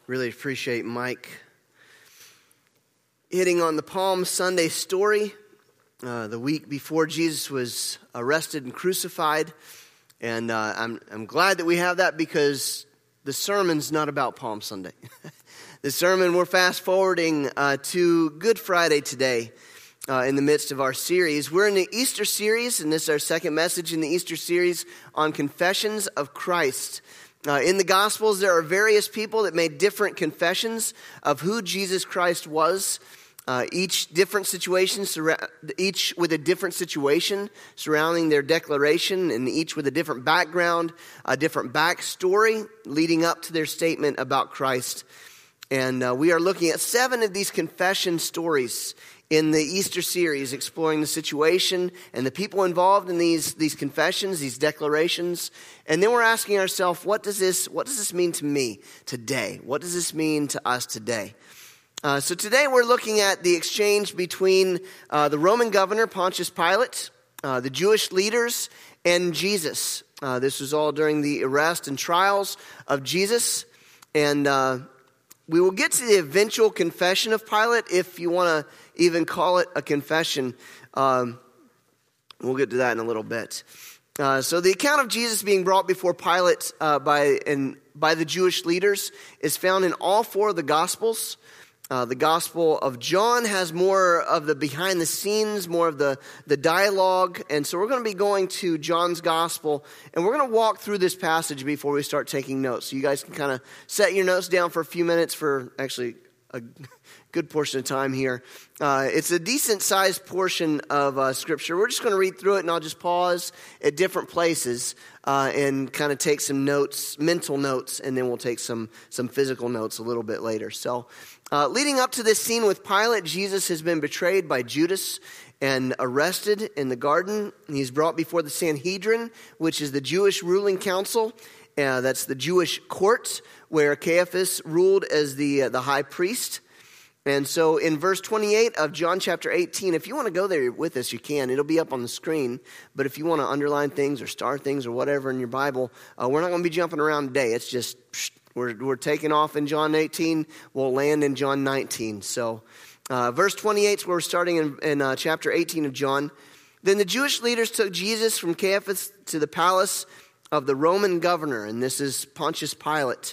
Really appreciate Mike hitting on the Palm Sunday story, the week before Jesus was arrested and crucified. And I'm glad that we have that because the sermon's not about Palm Sunday. The sermon, we're fast forwarding to Good Friday today in the midst of our series. We're in the Easter series, and this is our second message in the Easter series on Confessions of Christ. In the Gospels, there are various people that made different confessions of who Jesus Christ was. Each with a different situation surrounding their declaration, and each with a different background, a different backstory leading up to their statement about Christ. And we are looking at 7 of these confession stories in the Easter series, exploring the situation and the people involved in these confessions, these declarations. And then we're asking ourselves, what does this mean to me today? What does this mean to us today? So today we're looking at the exchange between the Roman governor, Pontius Pilate, the Jewish leaders, and Jesus. This was all during the arrest and trials of Jesus. And we will get to the eventual confession of Pilate, if you want to even call it a confession. We'll get to that in a little bit. So the account of Jesus being brought before Pilate by the Jewish leaders is found in all 4 of the Gospels. The Gospel of John has more of the behind the scenes, more of the dialogue. And so we're going to be going to John's Gospel, and we're going to walk through this passage before we start taking notes. So you guys can kind of set your notes down for a few minutes for actually a good portion of time here. It's a decent-sized portion of Scripture. We're just going to read through it, and I'll just pause at different places and kind of take some notes, mental notes, and then we'll take some physical notes a little bit later. So leading up to this scene with Pilate, Jesus has been betrayed by Judas and arrested in the garden. He's brought before the Sanhedrin, which is the Jewish ruling council. That's the Jewish court where Caiaphas ruled as the high priest. And so in verse 28 of John chapter 18, if you want to go there with us, you can. It'll be up on the screen. But if you want to underline things or star things or whatever in your Bible, we're not going to be jumping around today. It's just, we're taking off in John 18. We'll land in John 19. So verse 28 is where we're starting in chapter 18 of John. Then the Jewish leaders took Jesus from Caiaphas to the palace of the Roman governor, and this is Pontius Pilate.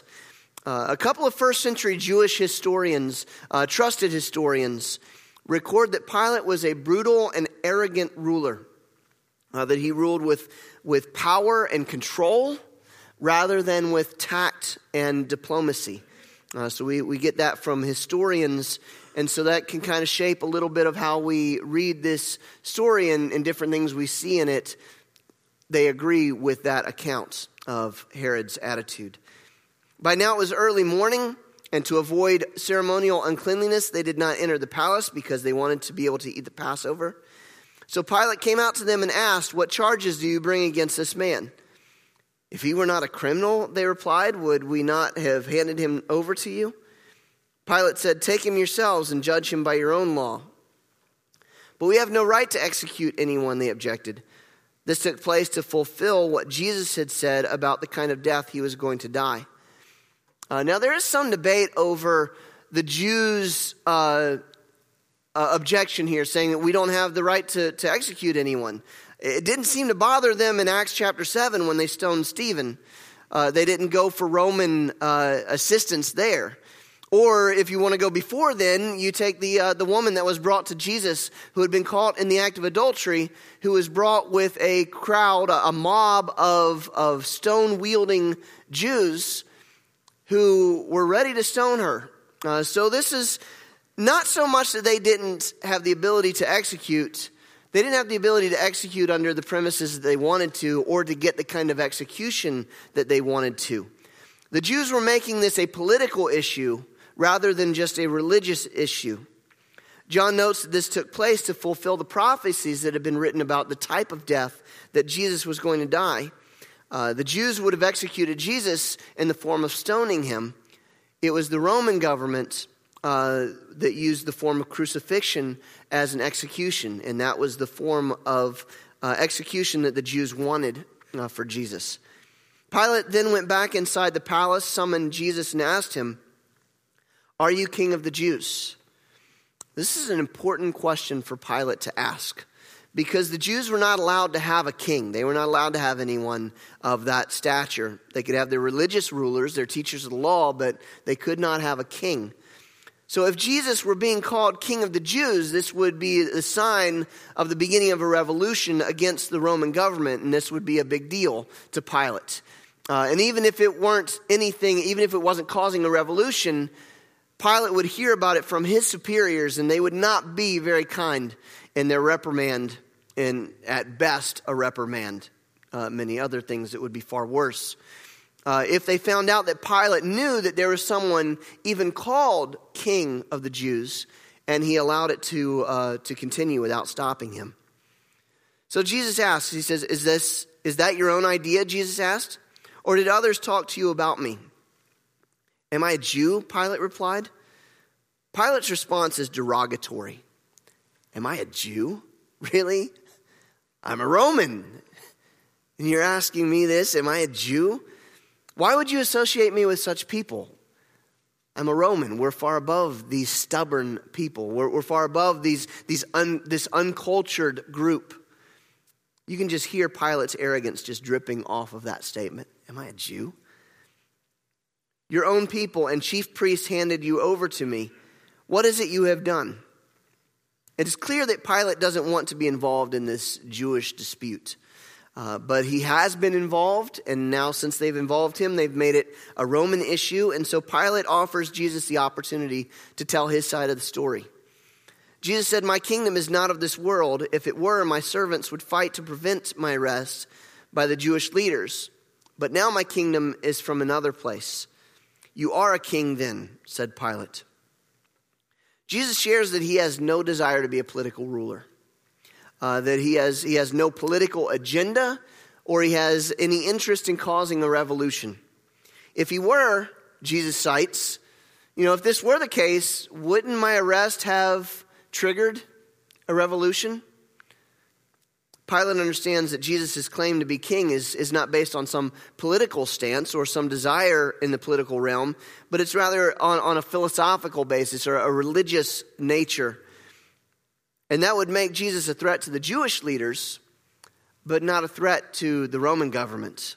A couple of first-century Jewish historians, trusted historians, record that Pilate was a brutal and arrogant ruler, that he ruled with power and control rather than with tact and diplomacy. So we get that from historians, and so that can kind of shape a little bit of how we read this story and different things we see in it. They agree with that account of Herod's attitude. By now it was early morning, and to avoid ceremonial uncleanliness, they did not enter the palace because they wanted to be able to eat the Passover. So Pilate came out to them and asked, "What charges do you bring against this man?" "If he were not a criminal," they replied, "would we not have handed him over to you?" Pilate said, "Take him yourselves and judge him by your own law." "But we have no right to execute anyone," they objected. This took place to fulfill what Jesus had said about the kind of death he was going to die. Now, there is some debate over the Jews' objection here, saying that we don't have the right to execute anyone. It didn't seem to bother them in Acts chapter 7 when they stoned Stephen. They didn't go for Roman assistance there. Or if you want to go before then, you take the woman that was brought to Jesus who had been caught in the act of adultery, who was brought with a crowd, a mob of stone-wielding Jews who were ready to stone her. So this is not so much that they didn't have the ability to execute. They didn't have the ability to execute under the premises that they wanted to, or to get the kind of execution that they wanted to. The Jews were making this a political issue rather than just a religious issue. John notes that this took place to fulfill the prophecies that had been written about the type of death that Jesus was going to die. The Jews would have executed Jesus in the form of stoning him. It was the Roman government that used the form of crucifixion as an execution, and that was the form of execution that the Jews wanted for Jesus. Pilate then went back inside the palace, summoned Jesus, and asked him, Are you king of the Jews? This is an important question for Pilate to ask, because the Jews were not allowed to have a king. They were not allowed to have anyone of that stature. They could have their religious rulers, their teachers of the law, but they could not have a king. So if Jesus were being called king of the Jews, this would be a sign of the beginning of a revolution against the Roman government, and this would be a big deal to Pilate. And even if it weren't anything, even if it wasn't causing a revolution, Pilate would hear about it from his superiors, and they would not be very kind in their reprimand, and at best a reprimand. Many other things that would be far worse. If they found out that Pilate knew that there was someone even called king of the Jews, and he allowed it to continue without stopping him. So Jesus asks, he says, is that your own idea, Jesus asked? Or did others talk to you about me? Am I a Jew? Pilate replied. Pilate's response is derogatory. Am I a Jew? Really? I'm a Roman. And you're asking me this, am I a Jew? Why would you associate me with such people? I'm a Roman. We're far above these stubborn people. We're far above this uncultured group. You can just hear Pilate's arrogance just dripping off of that statement. Am I a Jew? Your own people and chief priests handed you over to me. What is it you have done? It is clear that Pilate doesn't want to be involved in this Jewish dispute. But he has been involved, and now since they've involved him, they've made it a Roman issue. And so Pilate offers Jesus the opportunity to tell his side of the story. Jesus said, my kingdom is not of this world. If it were, my servants would fight to prevent my arrest by the Jewish leaders. But now my kingdom is from another place. You are a king then, said Pilate. Jesus shares that he has no desire to be a political ruler. That he has no political agenda, or he has any interest in causing a revolution. If he were, Jesus cites, if this were the case, wouldn't my arrest have triggered a revolution? Pilate understands that Jesus' claim to be king is not based on some political stance or some desire in the political realm, but it's rather on a philosophical basis or a religious nature. And that would make Jesus a threat to the Jewish leaders, but not a threat to the Roman government.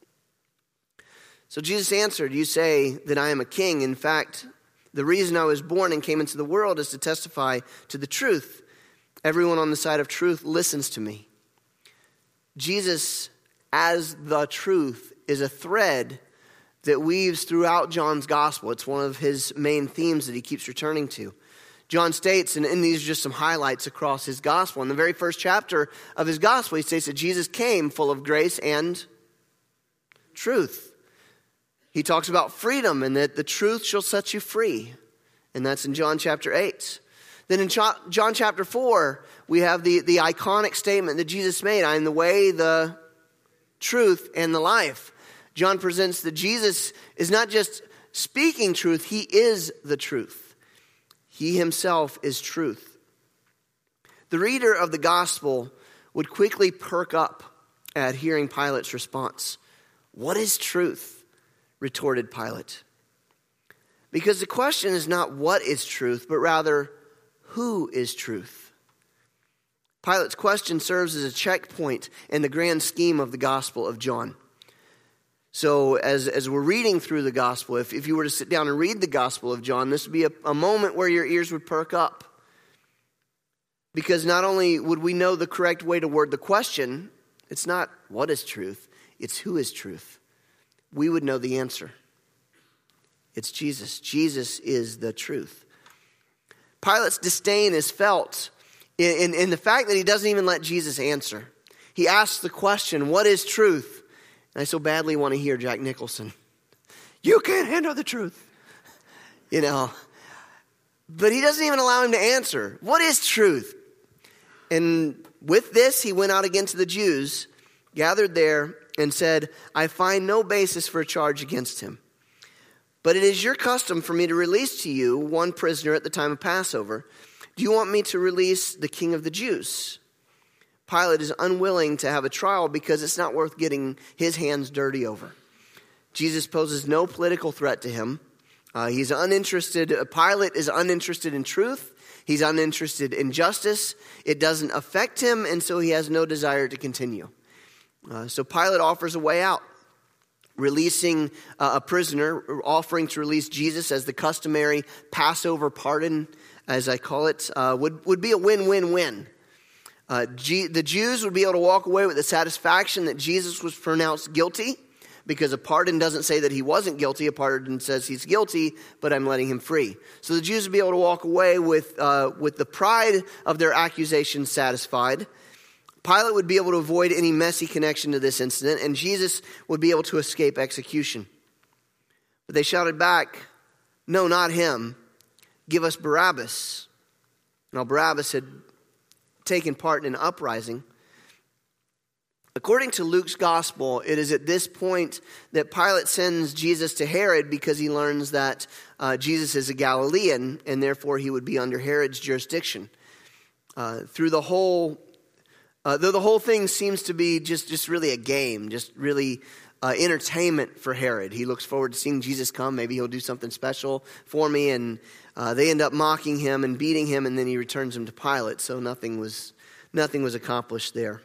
So Jesus answered, you say that I am a king. In fact, the reason I was born and came into the world is to testify to the truth. Everyone on the side of truth listens to me. Jesus, as the truth, is a thread that weaves throughout John's gospel. It's one of his main themes that he keeps returning to. John states, and these are just some highlights across his gospel. In the very first chapter of his gospel, he states that Jesus came full of grace and truth. He talks about freedom and that the truth shall set you free. And that's in John chapter 8. Then in John chapter 4, we have the iconic statement that Jesus made, I am the way, the truth, and the life. John presents that Jesus is not just speaking truth, he is the truth. He himself is truth. The reader of the gospel would quickly perk up at hearing Pilate's response. What is truth? Retorted Pilate. Because the question is not what is truth, but rather who is truth? Pilate's question serves as a checkpoint in the grand scheme of the Gospel of John. So as we're reading through the Gospel, if you were to sit down and read the Gospel of John, this would be a moment where your ears would perk up. Because not only would we know the correct way to word the question, it's not what is truth, it's who is truth. We would know the answer. It's Jesus. Jesus is the truth. Pilate's disdain is felt in the fact that he doesn't even let Jesus answer. He asks the question, what is truth? And I so badly want to hear Jack Nicholson. You can't handle the truth. But he doesn't even allow him to answer. What is truth? And with this, he went out against the Jews, gathered there, and said, I find no basis for a charge against him. But it is your custom for me to release to you one prisoner at the time of Passover. Do you want me to release the king of the Jews? Pilate is unwilling to have a trial because it's not worth getting his hands dirty over. Jesus poses no political threat to him. He's uninterested. Pilate is uninterested in truth. He's uninterested in justice. It doesn't affect him, and so he has no desire to continue. So Pilate offers a way out, releasing a prisoner, offering to release Jesus as the customary Passover pardon, as I call it, would be a win-win-win. The Jews would be able to walk away with the satisfaction that Jesus was pronounced guilty, because a pardon doesn't say that he wasn't guilty. A pardon says he's guilty, but I'm letting him free. So the Jews would be able to walk away with the pride of their accusation satisfied. Pilate would be able to avoid any messy connection to this incident, and Jesus would be able to escape execution. But they shouted back, "No, not him. Give us Barabbas." Now, Barabbas had taken part in an uprising. According to Luke's gospel, it is at this point that Pilate sends Jesus to Herod because he learns that Jesus is a Galilean, and therefore he would be under Herod's jurisdiction. Though the whole thing seems to be just really a game, just really entertainment for Herod. He looks forward to seeing Jesus come. Maybe he'll do something special for me, and they end up mocking him and beating him, and then he returns him to Pilate. So nothing was accomplished there.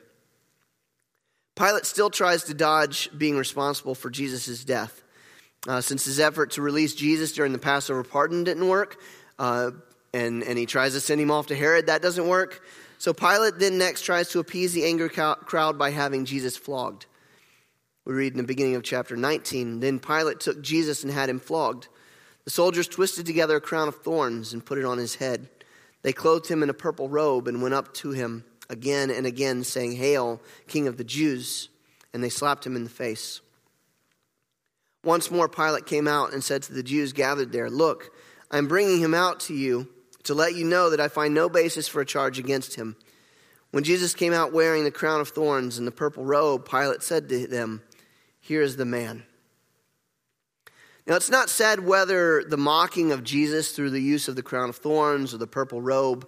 Pilate still tries to dodge being responsible for Jesus' death. Since his effort to release Jesus during the Passover pardon didn't work, and he tries to send him off to Herod, that doesn't work. So Pilate then next tries to appease the angry crowd by having Jesus flogged. We read in the beginning of chapter 19, "Then Pilate took Jesus and had him flogged. The soldiers twisted together a crown of thorns and put it on his head. They clothed him in a purple robe and went up to him again and again, saying, 'Hail, King of the Jews!' And they slapped him in the face. Once more Pilate came out and said to the Jews gathered there, 'Look, I am bringing him out to you to let you know that I find no basis for a charge against him.' When Jesus came out wearing the crown of thorns and the purple robe, Pilate said to them, 'Here is the man.'" Now, it's not said whether the mocking of Jesus through the use of the crown of thorns or the purple robe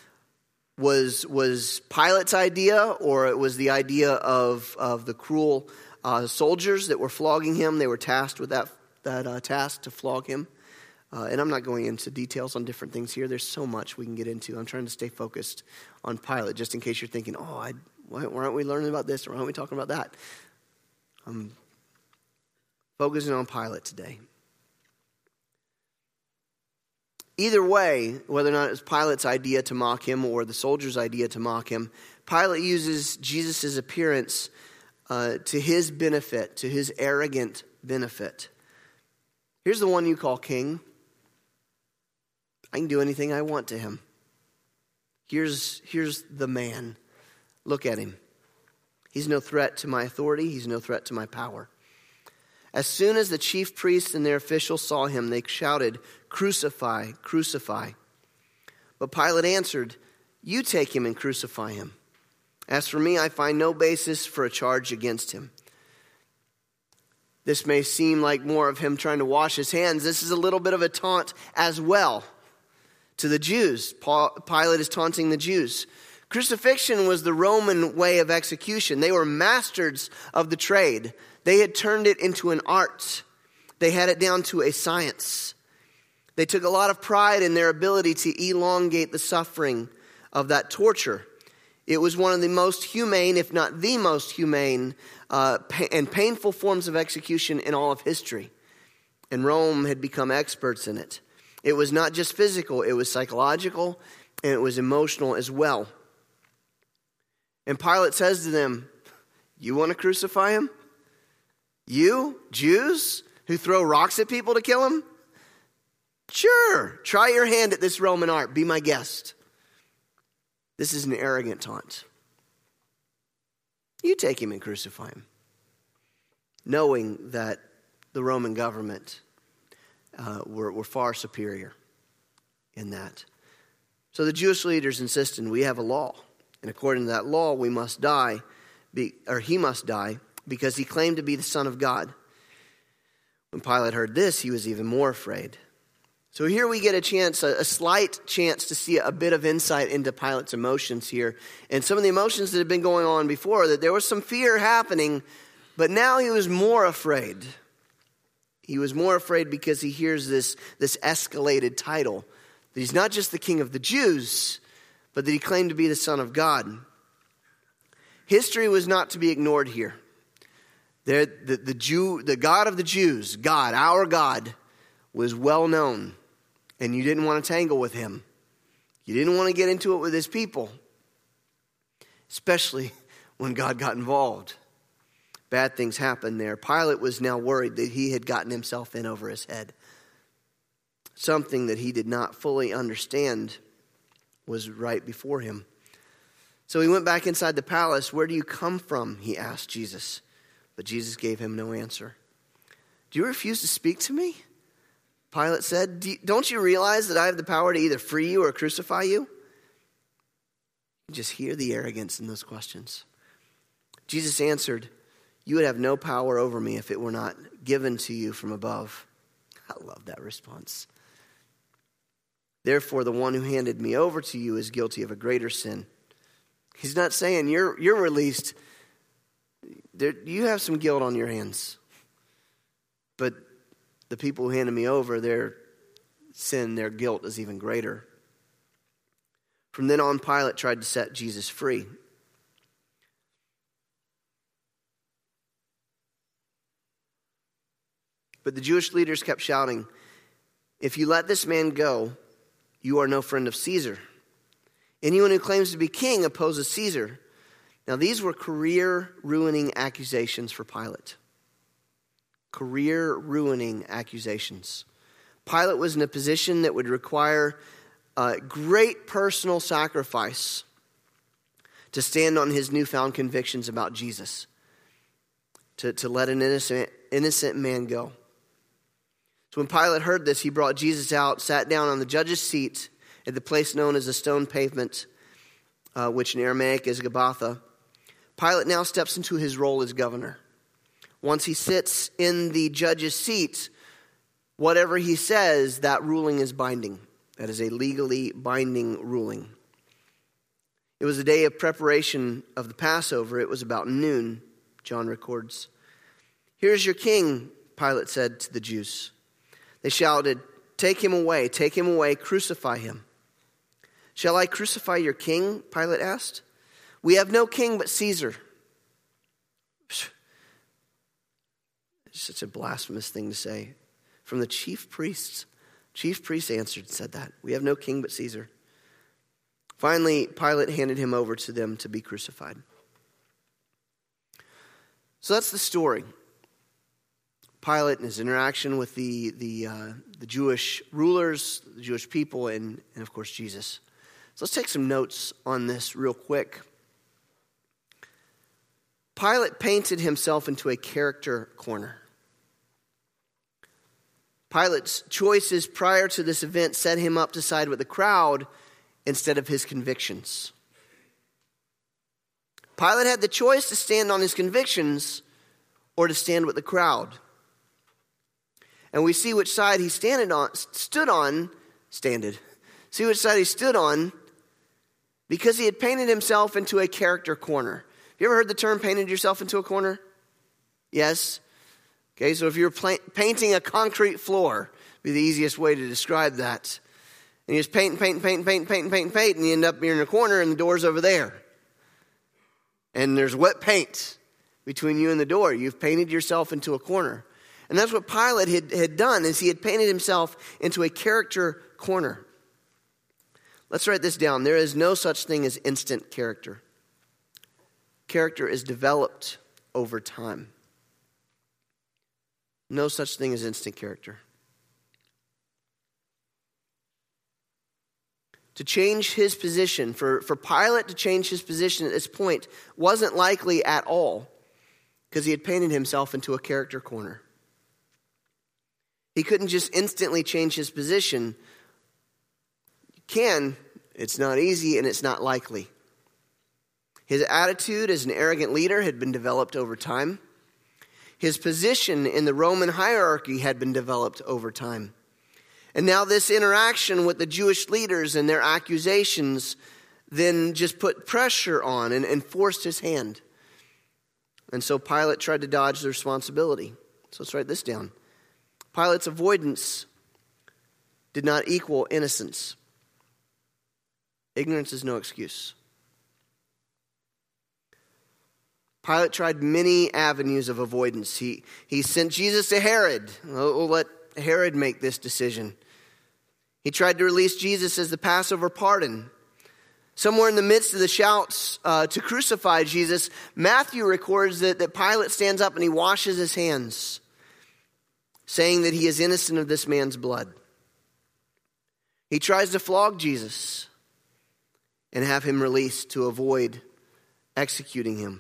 was Pilate's idea, or it was the idea of the cruel soldiers that were flogging him. They were tasked with that task to flog him. And I'm not going into details on different things here. There's so much we can get into. I'm trying to stay focused on Pilate, just in case you're thinking, why aren't we learning about this, or why aren't we talking about that? I'm focusing on Pilate today. Either way, whether or not it was Pilate's idea to mock him or the soldiers' idea to mock him, Pilate uses Jesus' appearance to his benefit, to his arrogant benefit. Here's the one you call king. I can do anything I want to him. Here's the man. Look at him. He's no threat to my authority. He's no threat to my power. As soon as the chief priests and their officials saw him, they shouted, "Crucify, crucify." But Pilate answered, "You take him and crucify him. As for me, I find no basis for a charge against him." This may seem like more of him trying to wash his hands. This is a little bit of a taunt as well to the Jews. Pilate is taunting the Jews. Crucifixion was the Roman way of execution. They were masters of the trade. They had turned it into an art. They had it down to a science. They took a lot of pride in their ability to elongate the suffering of that torture. It was one of the most humane, if not the most humane, and painful forms of execution in all of history. And Rome had become experts in it. It was not just physical, it was psychological, and it was emotional as well. And Pilate says to them, "You want to crucify him? You, Jews, who throw rocks at people to kill him? Sure, try your hand at this Roman art. Be my guest." This is an arrogant taunt. You take him and crucify him, knowing that the Roman government were far superior in that. So the Jewish leaders insisted, we have a law, and according to that law, we must die, he must die, because he claimed to be the Son of God. When Pilate heard this, he was even more afraid. So here we get a slight chance to see a bit of insight into Pilate's emotions here. And some of the emotions that had been going on before, that there was some fear happening, but now he was more afraid. He was more afraid because he hears this escalated title. That he's not just the king of the Jews, but that he claimed to be the Son of God. History was not to be ignored here. The God of the Jews, God, our God, was well known. And you didn't want to tangle with him. You didn't want to get into it with his people. Especially when God got involved. Bad things happened there. Pilate was now worried that he had gotten himself in over his head. Something that he did not fully understand was right before him. So he went back inside the palace. "Where do you come from?" he asked Jesus. But Jesus gave him no answer. "Do you refuse to speak to me?" Pilate said. "Don't you realize that I have the power to either free you or crucify you?" You just hear the arrogance in those questions. Jesus answered, "You would have no power over me if it were not given to you from above." I love that response. "Therefore, the one who handed me over to you is guilty of a greater sin." He's not saying you're released. You have some guilt on your hands. But the people who handed me over, their sin, their guilt is even greater. From then on, Pilate tried to set Jesus free. But the Jewish leaders kept shouting, "If you let this man go, you are no friend of Caesar. Anyone who claims to be king opposes Caesar." Now, these were career-ruining accusations for Pilate. Career-ruining accusations. Pilate was in a position that would require great personal sacrifice to stand on his newfound convictions about Jesus, to let an innocent man go. So when Pilate heard this, he brought Jesus out, sat down on the judge's seat at the place known as the stone pavement, which in Aramaic is Gabbatha. Pilate now steps into his role as governor. Once he sits in the judge's seat, whatever he says, that ruling is binding. That is a legally binding ruling. It was the day of preparation of the Passover. It was about noon, John records. "Here's your king," Pilate said to the Jews. They shouted, take him away, crucify him." "Shall I crucify your king?" Pilate asked. "We have no king but Caesar." It's such a blasphemous thing to say. From the chief priests. Chief priests answered and said that. "We have no king but Caesar." Finally, Pilate handed him over to them to be crucified. So that's the story. Pilate and his interaction with the Jewish rulers, the Jewish people, and of course Jesus. So let's take some notes on this real quick. Pilate painted himself into a character corner. Pilate's choices prior to this event set him up to side with the crowd instead of his convictions. Pilate had the choice to stand on his convictions or to stand with the crowd. And we see which side he stood on because he had painted himself into a character corner. Have you ever heard the term painted yourself into a corner? Yes. Okay, so if you're painting a concrete floor, be the easiest way to describe that. And you just paint, and you end up in a corner and the door's over there. And there's wet paint between you and the door. You've painted yourself into a corner. And that's what Pilate had done, is he had painted himself into a character corner. Let's write this down. There is no such thing as instant character. Character is developed over time. No such thing as instant character. To change his position, for Pilate to change his position at this point wasn't likely at all because he had painted himself into a character corner. He couldn't just instantly change his position. You can, it's not easy, and it's not likely. His attitude as an arrogant leader had been developed over time. His position in the Roman hierarchy had been developed over time. And now this interaction with the Jewish leaders and their accusations then just put pressure on and forced his hand. And so Pilate tried to dodge the responsibility. So let's write this down. Pilate's avoidance did not equal innocence. Ignorance is no excuse. Pilate tried many avenues of avoidance. He sent Jesus to Herod. We'll let Herod make this decision. He tried to release Jesus as the Passover pardon. Somewhere in the midst of the shouts to crucify Jesus, Matthew records that Pilate stands up and he washes his hands, saying that he is innocent of this man's blood. He tries to flog Jesus and have him released to avoid executing him.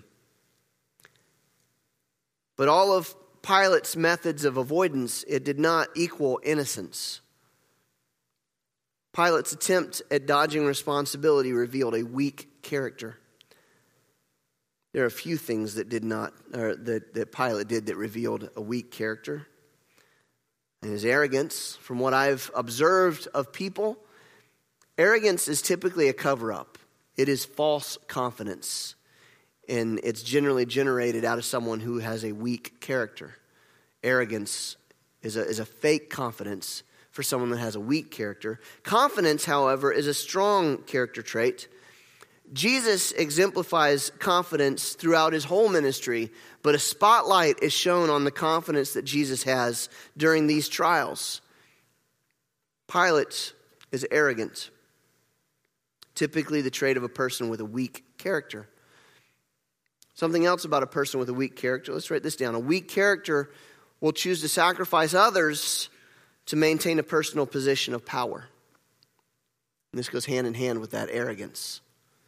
But all of Pilate's methods of avoidance, it did not equal innocence. Pilate's attempt at dodging responsibility revealed a weak character. There are a few things that Pilate did that revealed a weak character. And his arrogance, from what I've observed of people, arrogance is typically a cover-up. It is false confidence. And it's generally generated out of someone who has a weak character. Arrogance is a fake confidence for someone that has a weak character. Confidence, however, is a strong character trait. Jesus exemplifies confidence throughout his whole ministry, but a spotlight is shown on the confidence that Jesus has during these trials. Pilate is arrogant, typically the trait of a person with a weak character. Something else about a person with a weak character. Let's write this down. A weak character will choose to sacrifice others to maintain a personal position of power. And this goes hand in hand with that arrogance.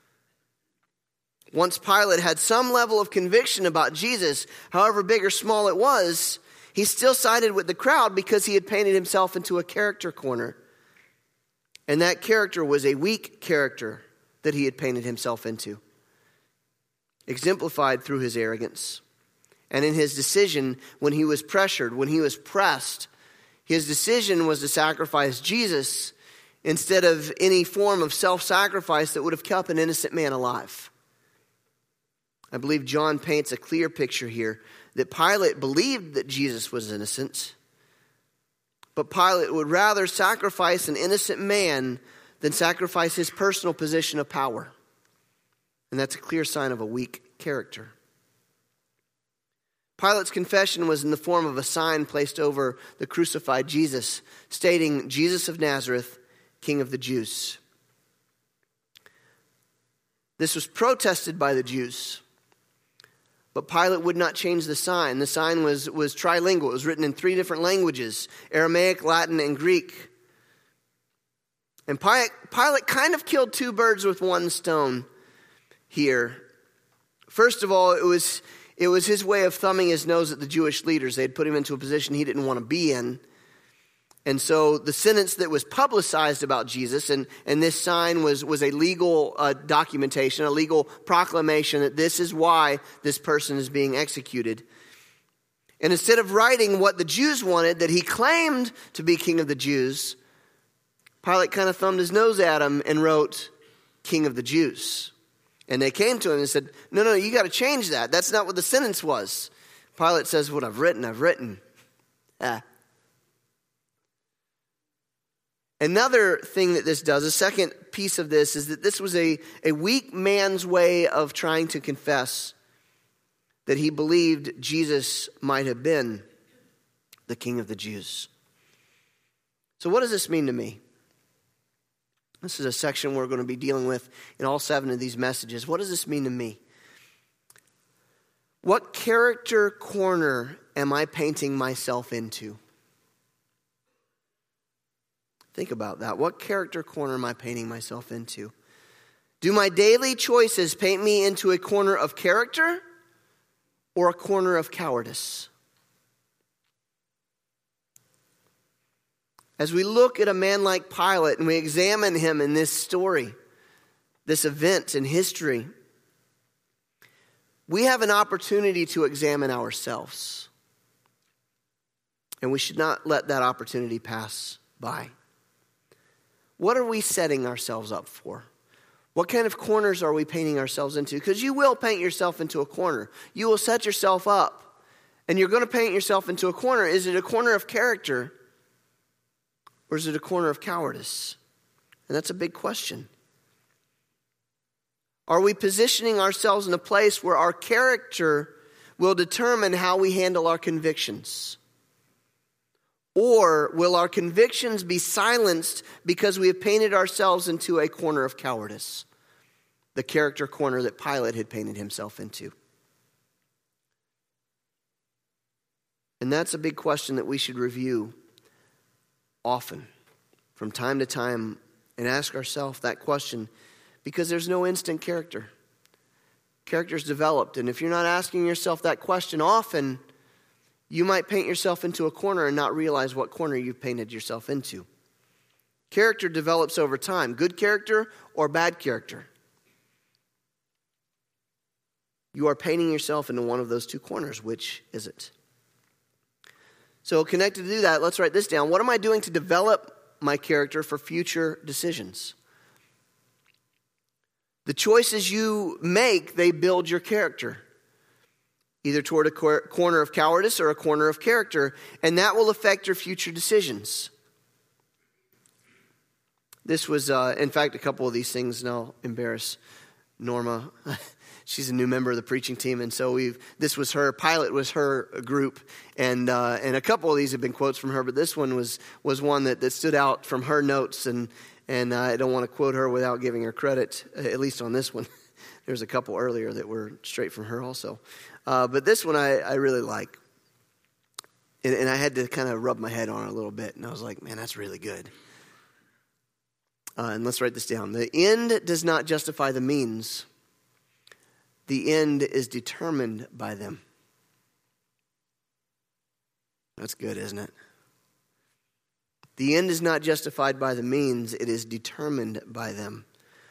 Once Pilate had some level of conviction about Jesus, however big or small it was, he still sided with the crowd because he had painted himself into a character corner. And that character was a weak character that he had painted himself into, exemplified through his arrogance. And in his decision, when he was pressured, when he was pressed, his decision was to sacrifice Jesus instead of any form of self-sacrifice that would have kept an innocent man alive. I believe John paints a clear picture here that Pilate believed that Jesus was innocent, but Pilate would rather sacrifice an innocent man than sacrifice his personal position of power. And that's a clear sign of a weak character. Pilate's confession was in the form of a sign placed over the crucified Jesus, stating, "Jesus of Nazareth, King of the Jews." This was protested by the Jews, but Pilate would not change the sign. The sign was trilingual. It was written in 3 different languages, Aramaic, Latin, and Greek. And Pilate kind of killed 2 birds with 1 stone here. First of all, it was his way of thumbing his nose at the Jewish leaders. They had put him into a position he didn't want to be in. And so the sentence that was publicized about Jesus, and this sign was a legal documentation, a legal proclamation that this is why this person is being executed. And instead of writing what the Jews wanted, that he claimed to be King of the Jews, Pilate kind of thumbed his nose at him and wrote, "King of the Jews." And they came to him and said, no, you got to change that. That's not what the sentence was. Pilate says, "What I've written. Another thing that this does, a second piece of this, is that this was a weak man's way of trying to confess that he believed Jesus might have been the King of the Jews. So what does this mean to me? This is a section we're going to be dealing with in all 7 of these messages. What does this mean to me? What character corner am I painting myself into? Think about that. What character corner am I painting myself into? Do my daily choices paint me into a corner of character or a corner of cowardice? As we look at a man like Pilate and we examine him in this story, this event in history, we have an opportunity to examine ourselves. And we should not let that opportunity pass by. What are we setting ourselves up for? What kind of corners are we painting ourselves into? Because you will paint yourself into a corner. You will set yourself up and you're going to paint yourself into a corner. Is it a corner of character, or is it a corner of cowardice? And that's a big question. Are we positioning ourselves in a place where our character will determine how we handle our convictions? Or will our convictions be silenced because we have painted ourselves into a corner of cowardice? The character corner that Pilate had painted himself into. And that's a big question that we should review often, from time to time, and ask ourselves that question, because there's no instant character. Character's developed, and if you're not asking yourself that question often, you might paint yourself into a corner and not realize what corner you've painted yourself into. Character develops over time. Good character or bad character. You are painting yourself into one of those two corners. Which is it? So connected to do that, let's write this down. What am I doing to develop my character for future decisions? The choices you make, they build your character. Either toward a corner of cowardice or a corner of character. And that will affect your future decisions. This was, in fact, a couple of these things, and I'll embarrass Norma. She's a new member of the preaching team, and so this was her, Pilate was her group, and a couple of these have been quotes from her, but this one was one that stood out from her notes, and I don't want to quote her without giving her credit, at least on this one. There's a couple earlier that were straight from her also. But this one I really like. And I had to kind of rub my head on it a little bit. And I was like, man, that's really good. And let's write this down. The end does not justify the means. The end is determined by them. That's good, isn't it? The end is not justified by the means. It is determined by them.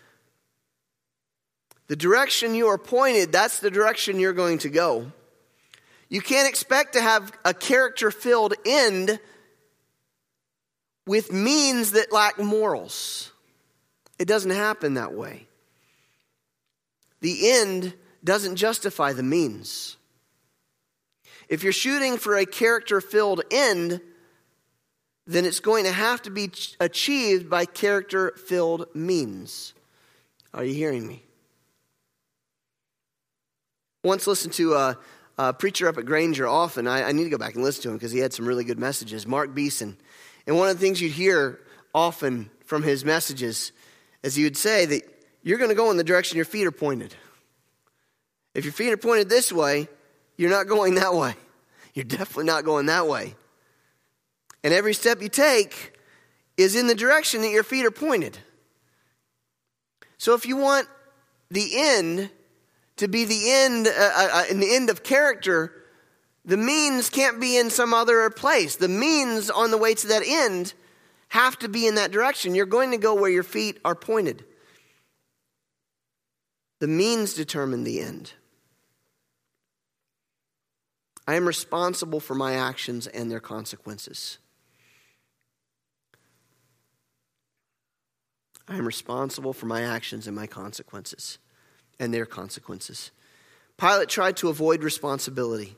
The direction you are pointed, that's the direction you're going to go. You can't expect to have a character-filled end with means that lack morals. It doesn't happen that way. The end doesn't justify the means. If you're shooting for a character-filled end, then it's going to have to be achieved by character-filled means. Are you hearing me? Once listened to a preacher up at Granger often. I need to go back and listen to him because he had some really good messages. Mark Beeson. And one of the things you'd hear often from his messages is he would say that you're going to go in the direction your feet are pointed. If your feet are pointed this way, you're not going that way. You're definitely not going that way. And every step you take is in the direction that your feet are pointed. So if you want the end to be the end, in the end of character, the means can't be in some other place. The means on the way to that end have to be in that direction. You're going to go where your feet are pointed. The means determine the end. I am responsible for my actions and their consequences. I am responsible for my actions and my consequences. And their consequences. Pilate tried to avoid responsibility.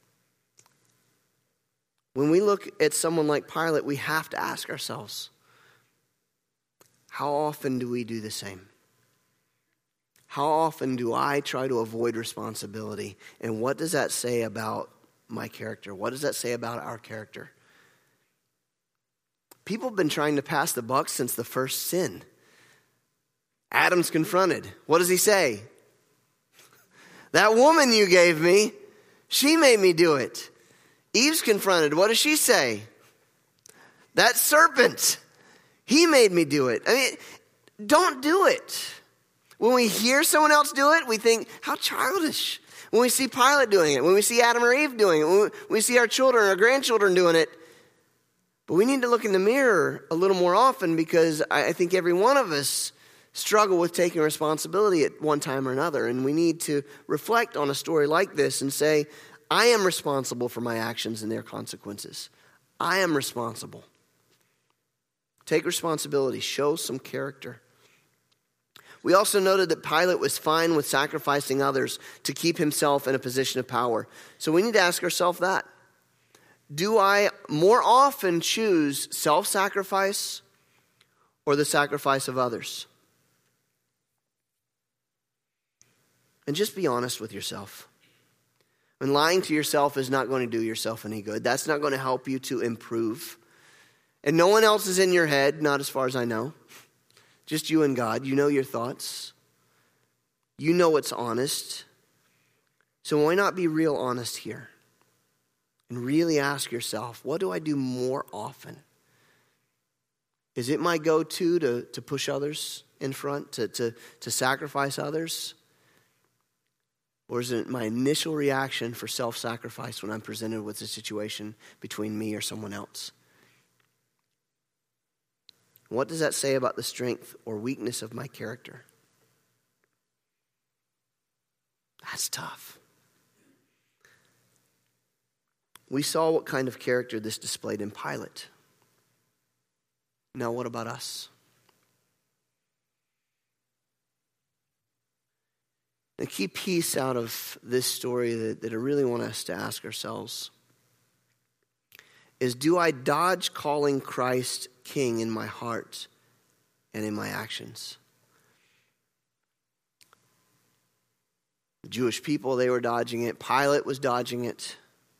When we look at someone like Pilate, we have to ask ourselves, how often do we do the same? How often do I try to avoid responsibility? And what does that say about my character? What does that say about our character? People have been trying to pass the buck since the first sin. Adam's confronted. What does he say? That woman you gave me, she made me do it. Eve's confronted. What does she say? That serpent, he made me do it. I mean, don't do it. When we hear someone else do it, we think, how childish. When we see Pilate doing it, when we see Adam or Eve doing it, when we see our children, our grandchildren doing it. But we need to look in the mirror a little more often, because I think every one of us struggle with taking responsibility at one time or another. And we need to reflect on a story like this and say, I am responsible for my actions and their consequences. I am responsible. Take responsibility. Show some character. We also noted that Pilate was fine with sacrificing others to keep himself in a position of power. So we need to ask ourselves that. Do I more often choose self-sacrifice or the sacrifice of others? And just be honest with yourself. And lying to yourself is not going to do yourself any good. That's not going to help you to improve. And no one else is in your head, not as far as I know. Just you and God. You know your thoughts. You know what's honest. So why not be real honest here? And really ask yourself, what do I do more often? Is it my go-to to push others in front, to sacrifice others? Or is it my initial reaction for self-sacrifice when I'm presented with a situation between me or someone else? What does that say about the strength or weakness of my character? That's tough. We saw what kind of character this displayed in Pilate. Now, what about us? The key piece out of this story that I really want us to ask ourselves is, do I dodge calling Christ King in my heart and in my actions? The Jewish people, they were dodging it. Pilate was dodging it.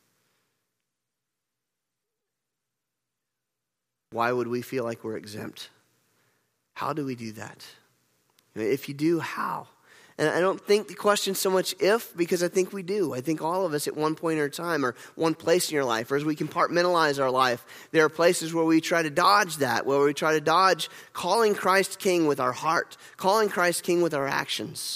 Why would we feel like we're exempt? How do we do that? If you do, how? And I don't think the question's so much if, because I think we do. I think all of us at one point in our time or one place in your life, or as we compartmentalize our life, there are places where we try to dodge that, where we try to dodge calling Christ King with our heart, calling Christ King with our actions.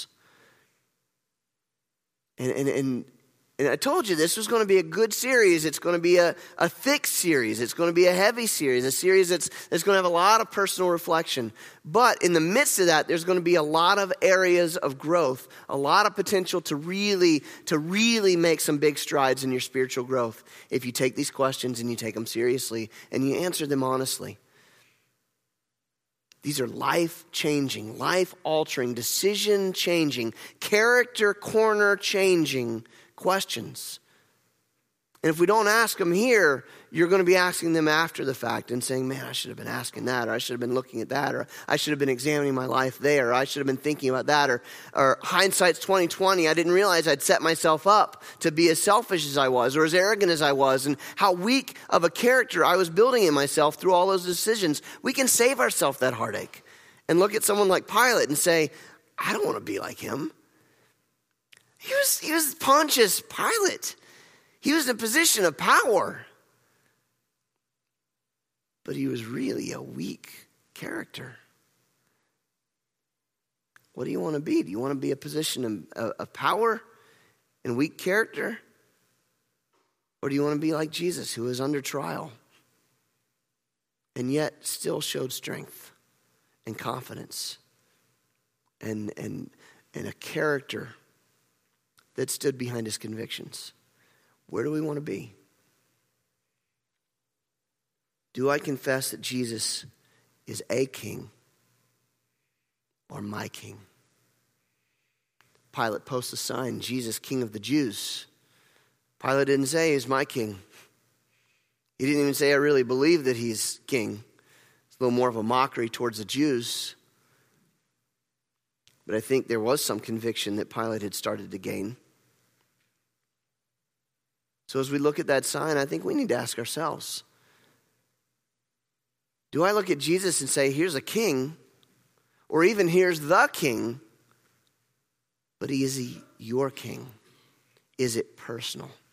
And I told you this was going to be a good series. It's going to be a thick series. It's going to be a heavy series, a series that's going to have a lot of personal reflection. But in the midst of that, there's going to be a lot of areas of growth, a lot of potential to really make some big strides in your spiritual growth if you take these questions and you take them seriously and you answer them honestly. These are life-changing, life-altering, decision-changing, character corner-changing questions. And if we don't ask them here, you're going to be asking them after the fact and saying, man, I should have been asking that, or I should have been looking at that, or I should have been examining my life there, or I should have been thinking about that, or hindsight's 20/20. I didn't realize I'd set myself up to be as selfish as I was, or as arrogant as I was, and how weak of a character I was building in myself through all those decisions. We can save ourselves that heartache and look at someone like Pilate and say, I don't want to be like him. He was Pontius Pilate. He was in a position of power. But he was really a weak character. What do you want to be? Do you want to be a position of power and weak character? Or do you want to be like Jesus, who was under trial and yet still showed strength and confidence and a character that stood behind his convictions? Where do we want to be? Do I confess that Jesus is a king or my king? Pilate posts a sign, Jesus, King of the Jews. Pilate didn't say he's my king. He didn't even say I really believe that he's king. It's a little more of a mockery towards the Jews. But I think there was some conviction that Pilate had started to gain. So as we look at that sign, I think we need to ask ourselves, do I look at Jesus and say, here's a king, or even here's the king, but is he your king? Is it personal?